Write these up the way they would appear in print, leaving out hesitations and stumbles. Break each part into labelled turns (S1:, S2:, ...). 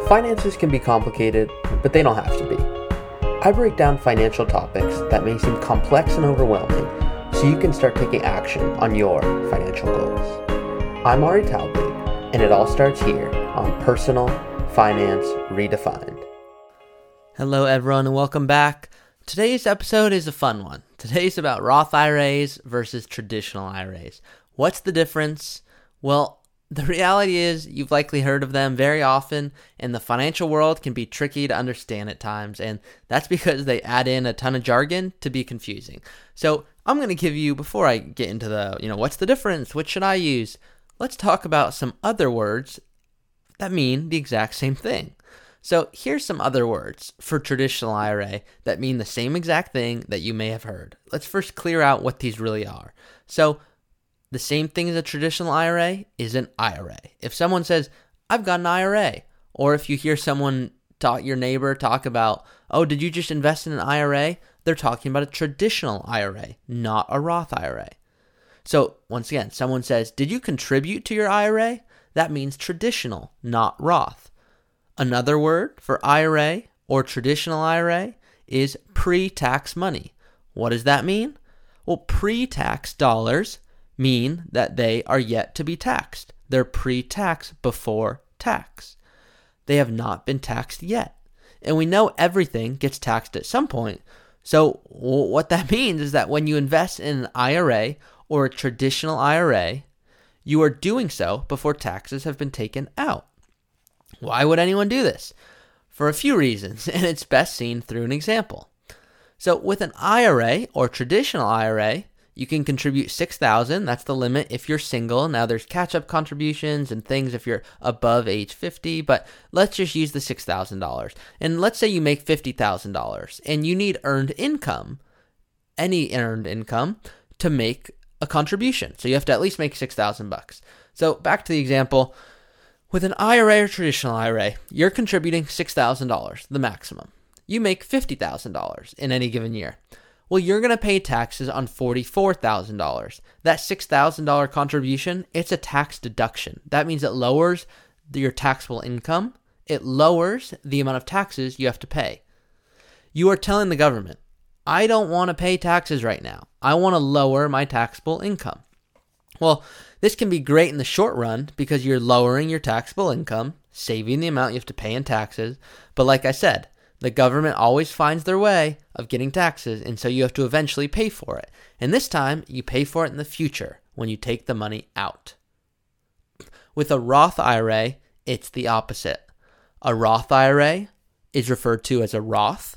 S1: Finances can be complicated, but they don't have to be. I break down financial topics that may seem complex and overwhelming so you can start taking action on your financial goals. I'm Ari Taubig, and it all starts here on Personal Finance Redefined.
S2: Hello everyone and welcome back. Today's episode is a fun one. Today's about Roth IRAs versus traditional IRAs. What's the difference? Well, the reality is you've likely heard of them very often, and the financial world can be tricky to understand at times, and that's because they add in a ton of jargon to be confusing. So I'm going to give you, before I get into what's the difference, what should I use, let's talk about some other words that mean the exact same thing. So here's some other words for traditional IRA that mean the same exact thing that you may have heard. Let's first clear out what these really are. So the same thing as a traditional IRA is an IRA. If someone says, I've got an IRA, or if you hear your neighbor talk about, oh, did you just invest in an IRA? They're talking about a traditional IRA, not a Roth IRA. So once again, someone says, did you contribute to your IRA? That means traditional, not Roth. Another word for IRA or traditional IRA is pre-tax money. What does that mean? Well, pre-tax dollars mean that they are yet to be taxed. They're pre-tax before tax. They have not been taxed yet. And we know everything gets taxed at some point. So what that means is that when you invest in an IRA or a traditional IRA, you are doing so before taxes have been taken out. Why would anyone do this? For a few reasons, and it's best seen through an example. So with an IRA or traditional IRA, you can contribute $6,000. That's the limit if you're single. Now there's catch-up contributions and things if you're above age 50, but let's just use the $6,000. And let's say you make $50,000 and you need earned income, any earned income, to make a contribution. So you have to at least make $6,000. So back to the example. With an IRA or traditional IRA, you're contributing $6,000, the maximum. You make $50,000 in any given year. Well, you're going to pay taxes on $44,000. That $6,000 contribution, it's a tax deduction. That means it lowers your taxable income. It lowers the amount of taxes you have to pay. You are telling the government, I don't want to pay taxes right now. I want to lower my taxable income. Well, this can be great in the short run because you're lowering your taxable income, saving the amount you have to pay in taxes. But like I said, the government always finds their way of getting taxes, and so you have to eventually pay for it. And this time, you pay for it in the future when you take the money out. With a Roth IRA, it's the opposite. A Roth IRA is referred to as a Roth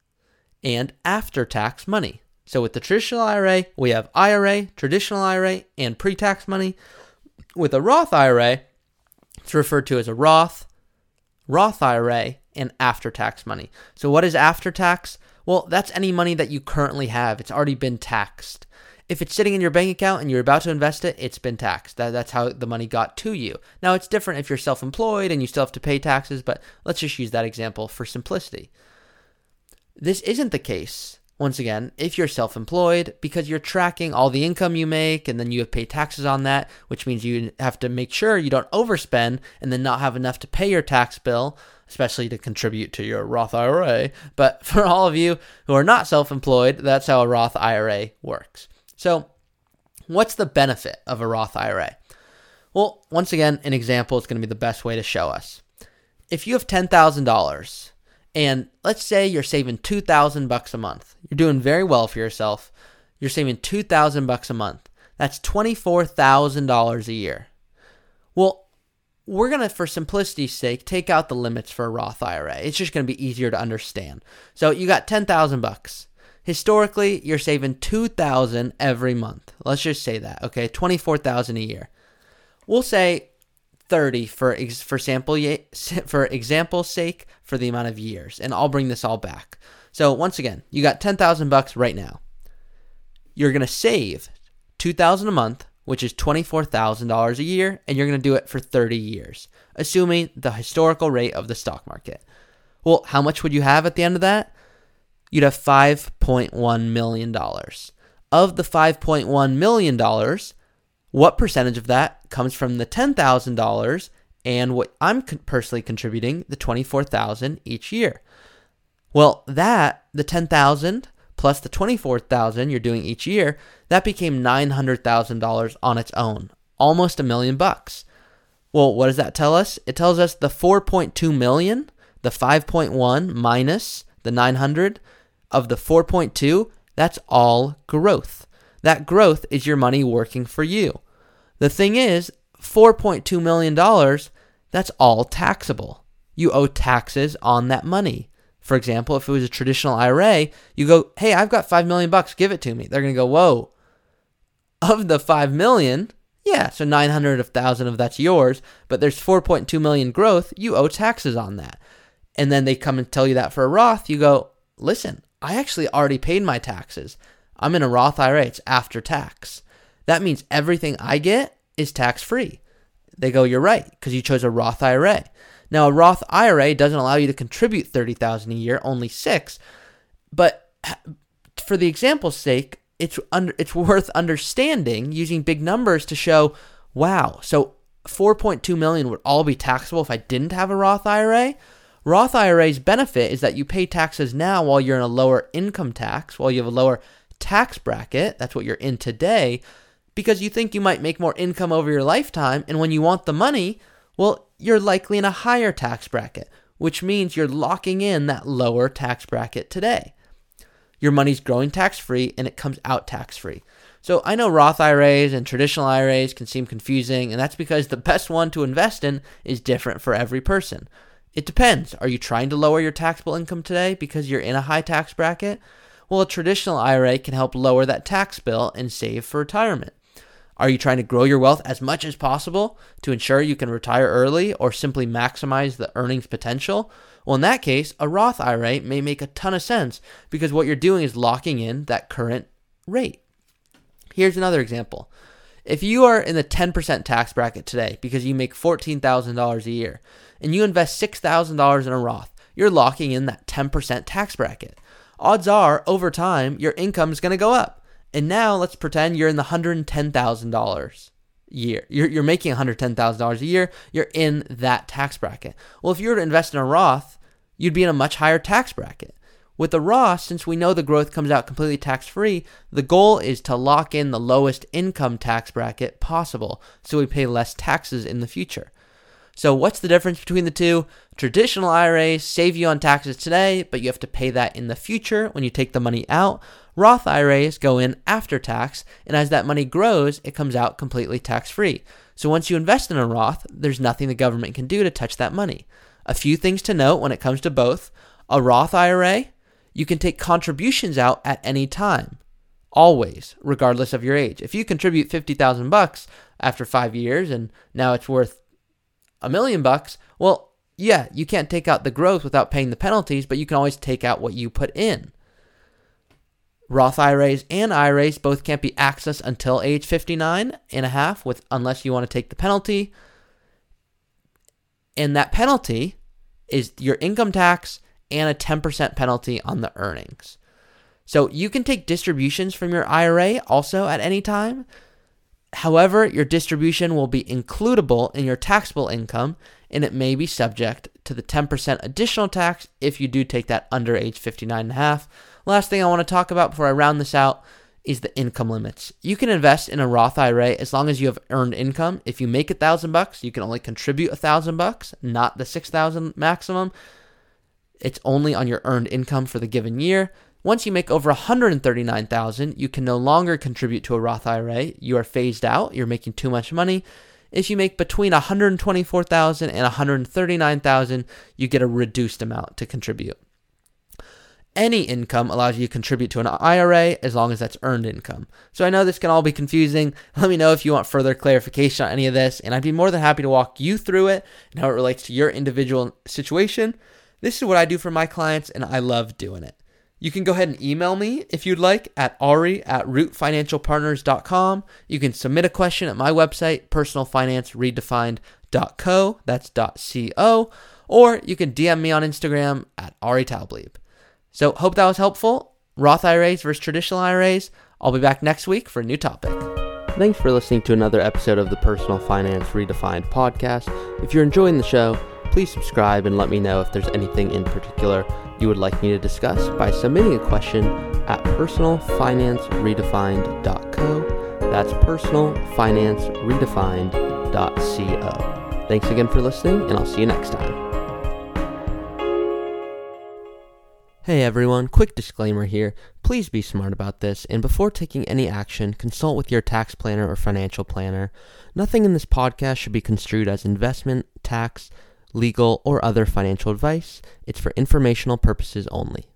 S2: and after-tax money. So with the traditional IRA, we have IRA, traditional IRA, and pre-tax money. With a Roth IRA, it's referred to as a Roth IRA, and after-tax money. So what is after-tax? Well, that's any money that you currently have. It's already been taxed. If it's sitting in your bank account and you're about to invest it, it's been taxed. That's how the money got to you. Now, it's different if you're self-employed and you still have to pay taxes, but let's just use that example for simplicity. This isn't the case, once again, if you're self-employed, because you're tracking all the income you make and then you have paid taxes on that, which means you have to make sure you don't overspend and then not have enough to pay your tax bill, especially to contribute to your Roth IRA. But for all of you who are not self-employed, that's how a Roth IRA works. So what's the benefit of a Roth IRA? Well, once again, an example is going to be the best way to show us. If you have $10,000 and let's say you're saving $2,000 a month, you're doing very well for yourself. You're saving $2,000 a month. That's $24,000 a year. Well, we're going to, for simplicity's sake, take out the limits for a Roth IRA. It's just going to be easier to understand. So you got $10,000. Historically, you're saving $2,000 every month. Let's just say that, okay? $24,000 a year. We'll say 30 for example's sake for the amount of years, and I'll bring this all back. So once again, you got $10,000 right now. You're going to save $2,000 a month, which is $24,000 a year, and you're going to do it for 30 years, assuming the historical rate of the stock market. Well, how much would you have at the end of that? You'd have $5.1 million. Of the $5.1 million, what percentage of that comes from the $10,000 and what I'm personally contributing, the $24,000 each year. Well, the $10,000 plus the $24,000 you're doing each year, that became $900,000 on its own, almost $1 million. Well, what does that tell us? It tells us the 4.2 million, the 5.1 minus the 900 of the 4.2, that's all growth. That growth is your money working for you. The thing is, $4.2 million, that's all taxable. You owe taxes on that money. For example, if it was a traditional IRA, you go, hey, I've got $5 million, give it to me. They're going to go, whoa, of the $5 million, yeah, so 900,000 of that's yours, but there's 4.2 million growth, you owe taxes on that. And then they come and tell you that for a Roth, you go, listen, I actually already paid my taxes. I'm in a Roth IRA, it's after tax. That means everything I get is tax-free. They go, you're right, because you chose a Roth IRA. Now, a Roth IRA doesn't allow you to contribute $30,000 a year, only $6,000. But for the example's sake, it's worth understanding using big numbers to show, wow, so 4.2 million would all be taxable if I didn't have a Roth IRA. Roth IRA's benefit is that you pay taxes now while you're in a lower income tax, while you have a lower tax bracket. That's what you're in today, because you think you might make more income over your lifetime, and when you want the money, well, you're likely in a higher tax bracket, which means you're locking in that lower tax bracket today. Your money's growing tax-free, and it comes out tax-free. So I know Roth IRAs and traditional IRAs can seem confusing, and that's because the best one to invest in is different for every person. It depends. Are you trying to lower your taxable income today because you're in a high tax bracket? Well, a traditional IRA can help lower that tax bill and save for retirement. Are you trying to grow your wealth as much as possible to ensure you can retire early or simply maximize the earnings potential? Well, in that case, a Roth IRA may make a ton of sense because what you're doing is locking in that current rate. Here's another example. If you are in the 10% tax bracket today because you make $14,000 a year and you invest $6,000 in a Roth, you're locking in that 10% tax bracket. Odds are, over time, your income is going to go up. And now let's pretend you're in the $110,000 a year. You're making $110,000 a year. You're in that tax bracket. Well, if you were to invest in a Roth, you'd be in a much higher tax bracket. With the Roth, since we know the growth comes out completely tax-free, the goal is to lock in the lowest income tax bracket possible so we pay less taxes in the future. So what's the difference between the two? Traditional IRAs save you on taxes today, but you have to pay that in the future when you take the money out. Roth IRAs go in after tax, and as that money grows, it comes out completely tax-free. So once you invest in a Roth, there's nothing the government can do to touch that money. A few things to note when it comes to both. A Roth IRA, you can take contributions out at any time, always, regardless of your age. If you contribute $50,000 after 5 years and now it's worth $1 million, well, yeah, you can't take out the growth without paying the penalties, but you can always take out what you put in. Roth IRAs and IRAs both can't be accessed until age 59 and a half unless you want to take the penalty. And that penalty is your income tax and a 10% penalty on the earnings. So you can take distributions from your IRA also at any time. However, your distribution will be includable in your taxable income, and it may be subject to the 10% additional tax if you do take that under age 59 and a half. Last thing I want to talk about before I round this out is the income limits. You can invest in a Roth IRA as long as you have earned income. If you make $1,000, you can only contribute $1,000, not the $6,000 maximum. It's only on your earned income for the given year. Once you make over $139,000, you can no longer contribute to a Roth IRA. You are phased out. You're making too much money. If you make between $124,000 and $139,000, you get a reduced amount to contribute. Any income allows you to contribute to an IRA as long as that's earned income. So I know this can all be confusing. Let me know if you want further clarification on any of this, and I'd be more than happy to walk you through it and how it relates to your individual situation. This is what I do for my clients, and I love doing it. You can go ahead and email me if you'd like at ari@rootfinancialpartners.com. You can submit a question at my website, personalfinanceredefined.co, that's .co, or you can DM me on Instagram at Ari Talblieb. So hope that was helpful. Roth IRAs versus traditional IRAs. I'll be back next week for a new topic. Thanks for listening to another episode of the Personal Finance Redefined podcast. If you're enjoying the show, please subscribe and let me know if there's anything in particular you would like me to discuss by submitting a question at personalfinanceredefined.co. That's personalfinanceredefined.co. Thanks again for listening, and I'll see you next time. Hey everyone, quick disclaimer here. Please be smart about this, and before taking any action, consult with your tax planner or financial planner. Nothing in this podcast should be construed as investment, tax, legal, or other financial advice. It's for informational purposes only.